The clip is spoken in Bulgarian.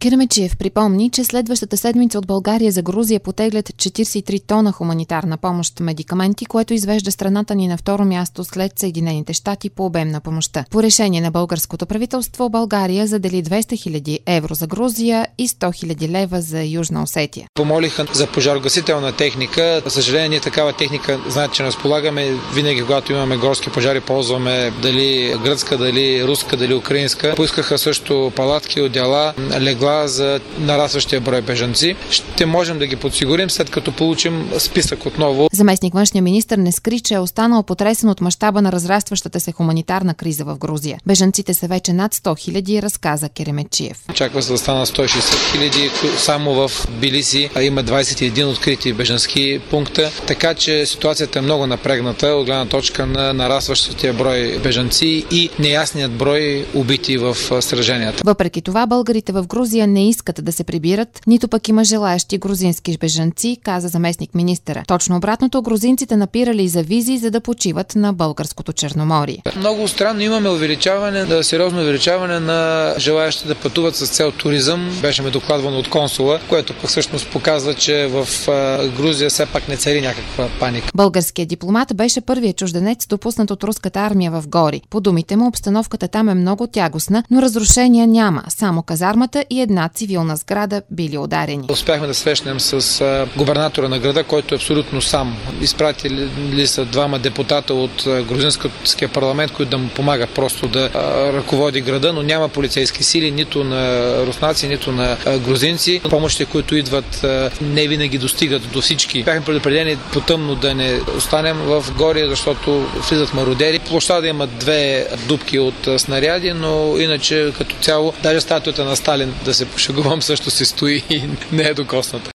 Керемечиев припомни, че следващата седмица от България за Грузия потеглят 43 тона хуманитарна помощ, медикаменти, което извежда страната ни на второ място след Съединените щати по обем на помощта. По решение на българското правителство, България задели 200 000 евро за Грузия и 100 000 лева за Южна Осетия. Помолиха за пожарогасителна техника. За съжаление, ние такава техника, знаете, че разполагаме. Винаги, когато имаме горски пожари, ползваме дали гръцка, дали руска, дали украинска. Поискаха също палатки, одеяла, легла за нарастващия брой бежанци. Ще можем да ги подсигурим, след като получим списък отново. Заместник външния министър не скри, че е останал потресен от мащаба на разрастващата се хуманитарна криза в Грузия. Бежанците са вече над 100 000, разказа Керемечиев. Очаква се да стана 160 000 само в Тбилиси, а има 21 открити бежански пункта, така че ситуацията е много напрегната от гледна точка на нарастващия брой бежанци и неясният брой убити в сраженията. Въпреки това, българите в Грузия не искат да се прибират, нито пък има желаещи грузински бежанци, каза заместник министъра. Точно обратното, грузинците напирали за визи, за да почиват на българското Черноморие. Много странно, имаме сериозно увеличаване на желаещи да пътуват с цел туризъм. Беше ме докладвано от консула, което пък всъщност показва, че в Грузия все пак не цари някаква паника. Българският дипломат беше първият чужденец, допуснат от руската армия в Гори. По думите му, обстановката там е много тягостна, но разрушения няма. Само казармата и една цивилна сграда били ударени. Успяхме да срещнем с губернатора на града, който е абсолютно сам. Изпратили са двама депутата от грузинския парламент, които да му помагат просто да ръководи града, но няма полицейски сили, нито на руснаци, нито на грузинци. Помощите, които идват, не винаги достигат до всички. Бяхме предупредени по-тъмно да не останем в Гория, защото влизат мародери. Площада има 2 дупки от снаряди, но иначе като цяло даже статуята на Сталин, да се пошегувам, също се стои и не е докосната.